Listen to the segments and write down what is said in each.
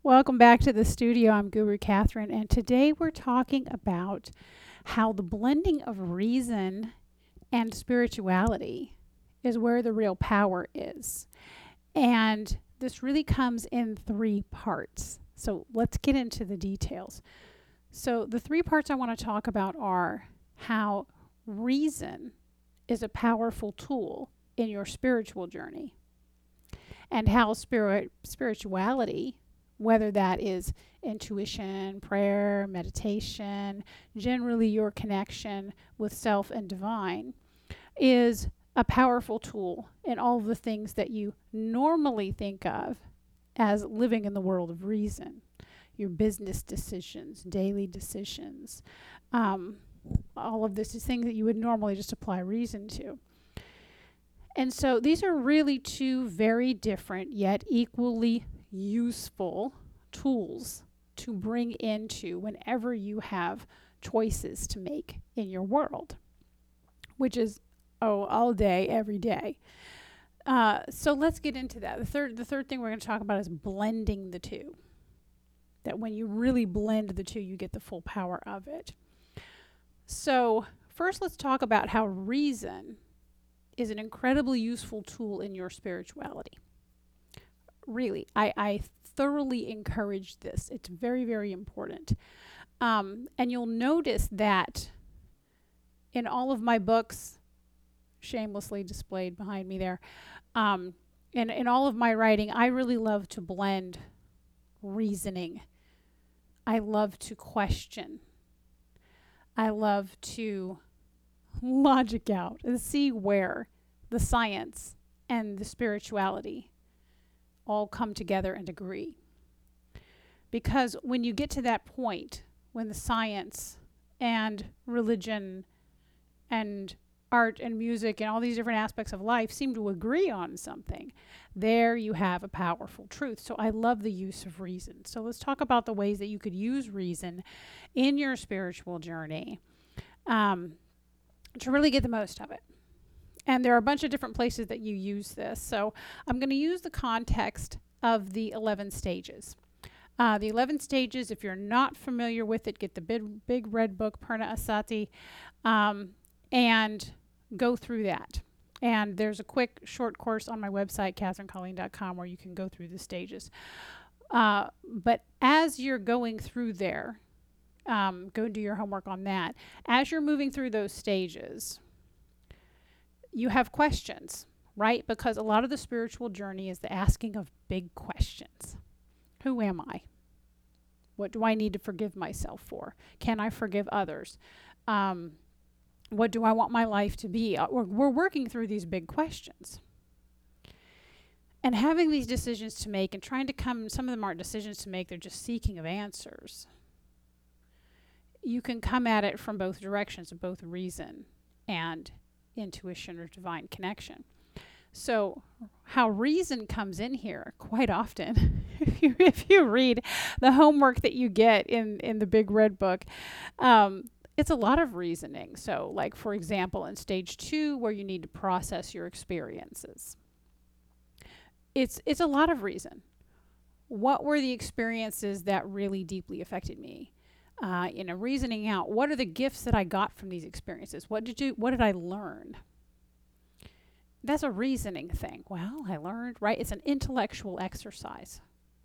Welcome back to the studio. I'm Guru Catherine, and today we're talking about how the blending of reason and spirituality is where the real power is. And this really comes in three parts. So let's get into the details. So, the three parts I want to talk about are how reason is a powerful tool in your spiritual journey, and how spirituality, whether that is intuition, prayer, meditation, generally your connection with self and divine, is a powerful tool in all of the things that you normally think of as living in the world of reason. Your business decisions, daily decisions, all of this is things that you would normally just apply reason to. And so these are really two very different yet equally useful tools to bring into whenever you have choices to make in your world, which is all day, every day. So let's get into that. The third thing we're going to talk about is blending the two. That when you really blend the two, you get the full power of it. So first, let's talk about how reason is an incredibly useful tool in your spirituality. Really, I thoroughly encourage this. It's very, very important. And you'll notice that in all of my books, shamelessly displayed behind me there, and in all of my writing, I really love to blend reasoning. I love to question. I love to logic out and see where the science and the spirituality all come together and agree. Because when you get to that point, when the science and religion and art and music and all these different aspects of life seem to agree on something, there you have a powerful truth. So I love the use of reason. So let's talk about the ways that you could use reason in your spiritual journey to really get the most of it. And there are a bunch of different places that you use this. So I'm going to use the context of the 11 stages. The 11 stages, if you're not familiar with it, get the big red book, Purna Asati, and go through that. And there's a quick short course on my website, catherinecolleen.com, where you can go through the stages. But as you're going through there, go do your homework on that. As you're moving through those stages, you have questions, right? Because a lot of the spiritual journey is the asking of big questions. Who am I? What do I need to forgive myself for? Can I forgive others? What do I want my life to be? We're working through these big questions. And having these decisions to make and trying to some of them aren't decisions to make, they're just seeking of answers. You can come at it from both directions, of both reason and intuition or divine connection. So how reason comes in here quite often, if you read the homework that you get in the big red book, it's a lot of reasoning. So like, for example, in stage 2, where you need to process your experiences, it's a lot of reason. What were the experiences that really deeply affected me? Reasoning out, what are the gifts that I got from these experiences? What did I learn? That's a reasoning thing. Well, I learned, right? It's an intellectual exercise.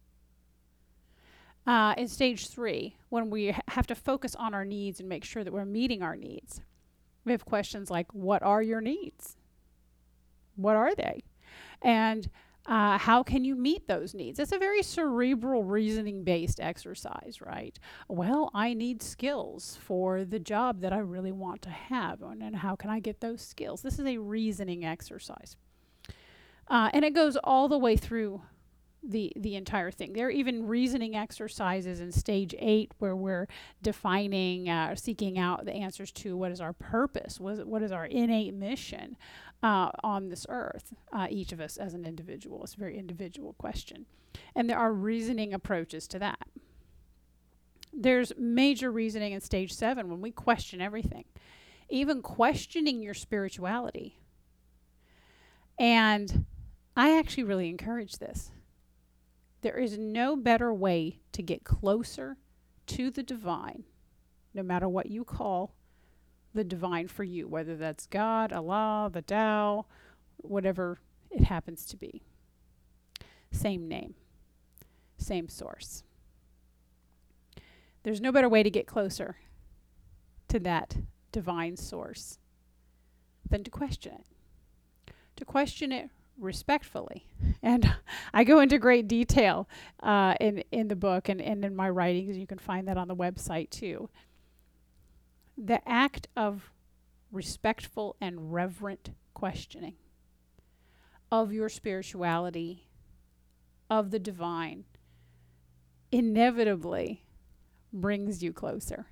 In stage 3, when we have to focus on our needs and make sure that we're meeting our needs, we have questions like, what are your needs? What are they? And how can you meet those needs? It's a very cerebral, reasoning-based exercise, right? Well, I need skills for the job that I really want to have, and how can I get those skills? This is a reasoning exercise. And it goes all the way through the entire thing. There are even reasoning exercises in stage 8 where we're defining, seeking out the answers to what is our purpose, what is our innate mission on this earth, each of us as an individual. It's a very individual question. And there are reasoning approaches to that. There's major reasoning in stage 7 when we question everything, even questioning your spirituality. And I actually really encourage this. There is no better way to get closer to the divine, no matter what you call the divine for you, whether that's God, Allah, the Tao, whatever it happens to be. Same name, same source. There's no better way to get closer to that divine source than to question it. To question it respectfully. And I go into great detail in the book and in my writings. You can find that on the website too. The act of respectful and reverent questioning of your spirituality, of the divine, inevitably brings you closer.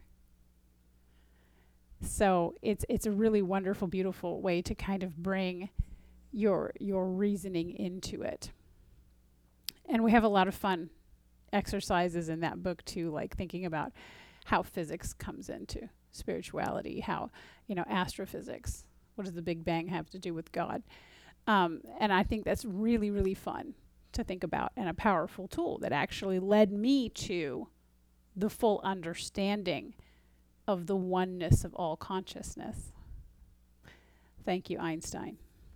So it's a really wonderful, beautiful way to kind of bring your reasoning into it. And we have a lot of fun exercises in that book too, like thinking about how physics comes into spirituality, how, astrophysics, what does the Big Bang have to do with God? And I think that's really, really fun to think about, and a powerful tool that actually led me to the full understanding of the oneness of all consciousness. Thank you, Einstein.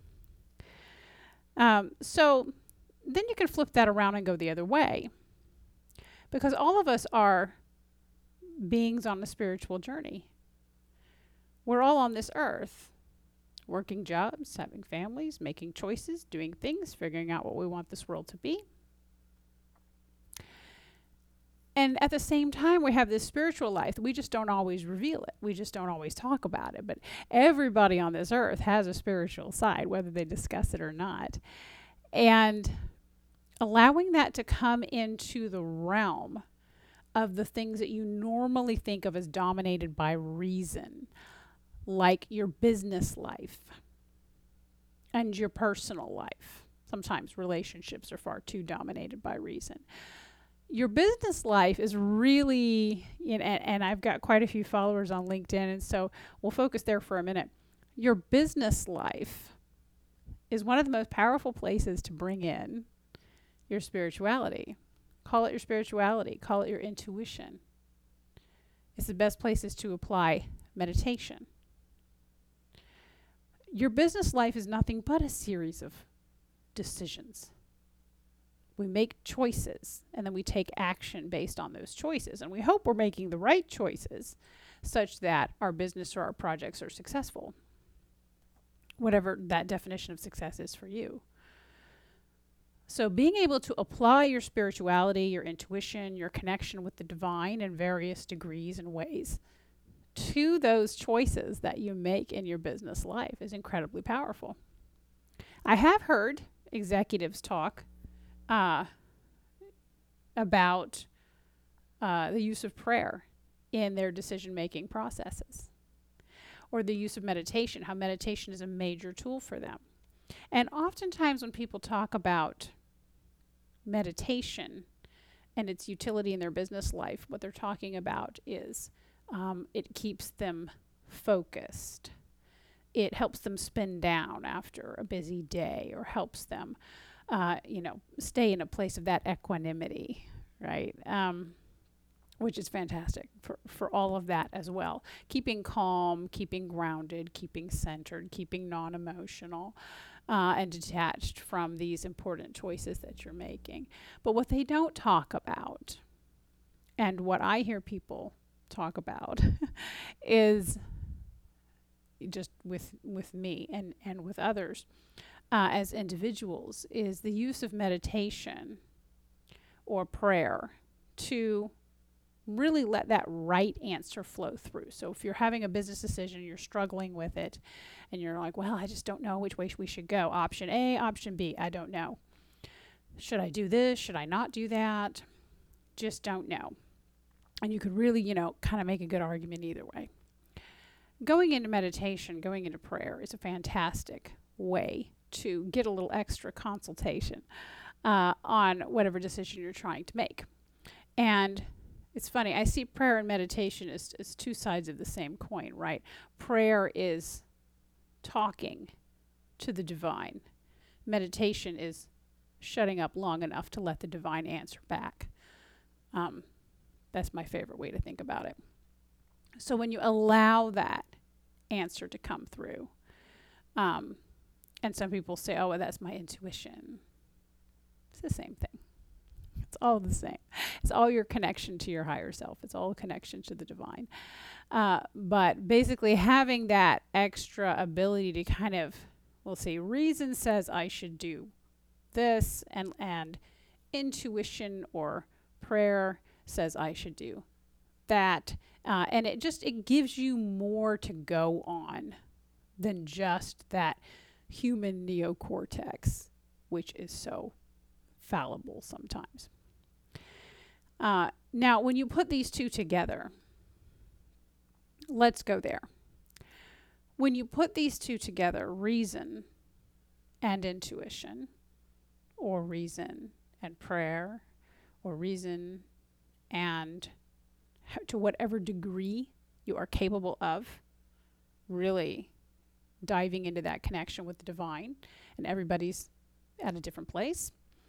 So then you can flip that around and go the other way, because all of us are beings on a spiritual journey. We're all on this earth, working jobs, having families, making choices, doing things, figuring out what we want this world to be. And at the same time, we have this spiritual life. We just don't always reveal it. We just don't always talk about it. But everybody on this earth has a spiritual side, whether they discuss it or not. And allowing that to come into the realm of the things that you normally think of as dominated by reason, like your business life and your personal life. Sometimes relationships are far too dominated by reason. Your business life is really, and I've got quite a few followers on LinkedIn, and so we'll focus there for a minute. Your business life is one of the most powerful places to bring in your spirituality. Call it your spirituality. Call it your intuition. It's the best places to apply meditation. Your business life is nothing but a series of decisions. We make choices, and then we take action based on those choices. And we hope we're making the right choices such that our business or our projects are successful, whatever that definition of success is for you. So being able to apply your spirituality, your intuition, your connection with the divine in various degrees and ways to those choices that you make in your business life is incredibly powerful. I have heard executives talk about the use of prayer in their decision-making processes, or the use of meditation, how meditation is a major tool for them. And oftentimes when people talk about meditation and its utility in their business life, what they're talking about is it keeps them focused. It helps them spin down after a busy day, or helps them stay in a place of that equanimity, right? Which is fantastic for all of that as well. Keeping calm, keeping grounded, keeping centered, keeping non-emotional, and detached from these important choices that you're making. But what they don't talk about, and what I hear people talk about, is just with me and with others, as individuals, is the use of meditation or prayer to really let that right answer flow through. So if you're having a business decision, you're struggling with it, and you're like, well, I just don't know which way we should go. Option A, option B, I don't know. Should I do this? Should I not do that? Just don't know. And you could really, kind of make a good argument either way. Going into meditation, going into prayer is a fantastic way to get a little extra consultation on whatever decision you're trying to make. And it's funny, I see prayer and meditation as two sides of the same coin, right? Prayer is talking to the divine. Meditation is shutting up long enough to let the divine answer back. That's my favorite way to think about it. So when you allow that answer to come through, and some people say, oh, well, that's my intuition. It's the same thing. It's all the same. It's all your connection to your higher self. It's all a connection to the divine. But basically having that extra ability to kind of, we'll say, reason says I should do this, and intuition or prayer says I should do that. And it gives you more to go on than just that human neocortex, which is so fallible sometimes. Now, when you put these two together, let's go there. When you put these two together, reason and intuition, or reason and prayer, or reason and to whatever degree you are capable of really diving into that connection with the divine, and everybody's at a different place.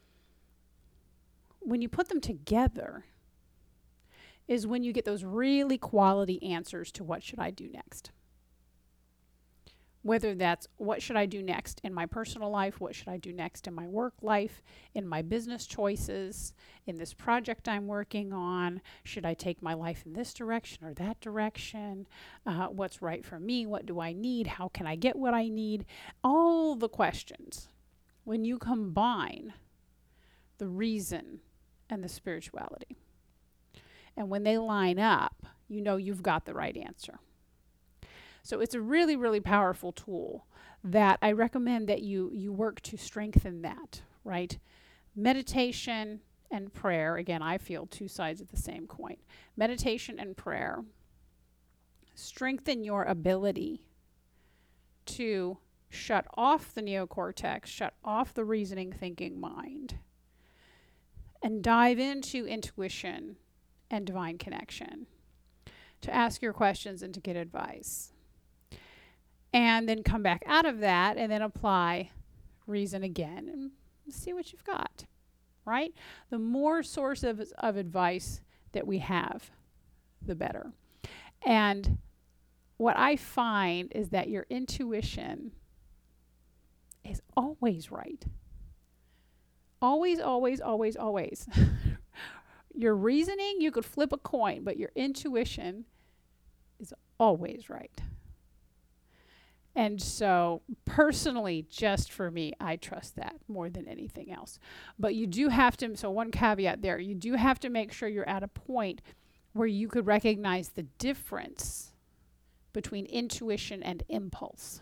When you put them together is when you get those really quality answers to what should I do next. Whether that's what should I do next in my personal life, what should I do next in my work life, in my business choices, in this project I'm working on, should I take my life in this direction or that direction, what's right for me, what do I need, how can I get what I need, all the questions. When you combine the reason and the spirituality, and when they line up, you know you've got the right answer. So it's a really, really powerful tool that I recommend that you work to strengthen that, right? Meditation and prayer, again, I feel two sides of the same coin. Meditation and prayer strengthen your ability to shut off the neocortex, shut off the reasoning thinking mind, and dive into intuition and divine connection, to ask your questions and to get advice. And then come back out of that and then apply reason again and see what you've got, right? The more sources of advice that we have, the better. And what I find is that your intuition is always right. Always, always, always, always. Your reasoning, you could flip a coin, but your intuition is always right. And so personally, just for me, I trust that more than anything else. But you do have to, so one caveat there, you do have to make sure you're at a point where you could recognize the difference between intuition and impulse.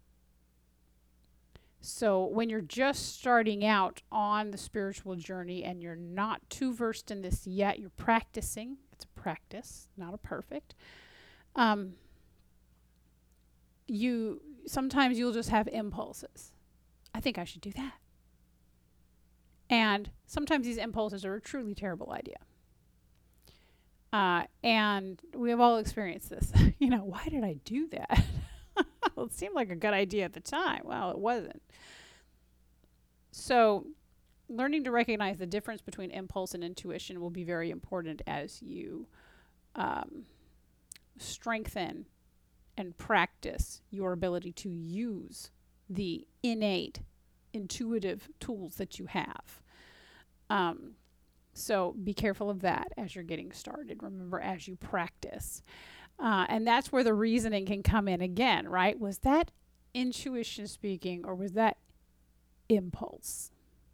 So when you're just starting out on the spiritual journey and you're not too versed in this yet, you're practicing. It's a practice, not a perfect. Sometimes you'll just have impulses. I think I should do that. And sometimes these impulses are a truly terrible idea. And we have all experienced this. Why did I do that? Well, it seemed like a good idea at the time. Well, it wasn't. So learning to recognize the difference between impulse and intuition will be very important as you strengthen and practice your ability to use the innate intuitive tools that you have. So be careful of that as you're getting started. Remember, as you practice. And that's where the reasoning can come in again, right? Was that intuition speaking or was that impulse?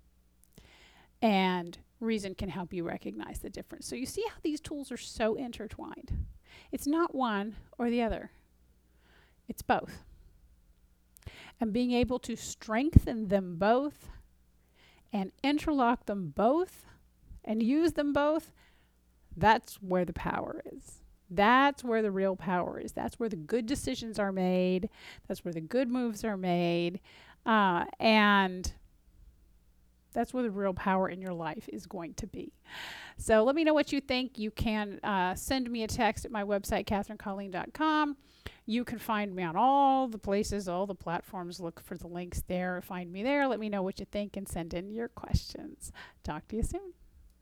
And reason can help you recognize the difference. So you see how these tools are so intertwined. It's not one or the other. It's both. And being able to strengthen them both and interlock them both and use them both, that's where the power is. That's where the real power is. That's where the good decisions are made. That's where the good moves are made. And that's where the real power in your life is going to be. So let me know what you think. You can send me a text at my website, KatherineColleen.com. You can find me on all the places, all the platforms. Look for the links there. Find me there. Let me know what you think and send in your questions. Talk to you soon.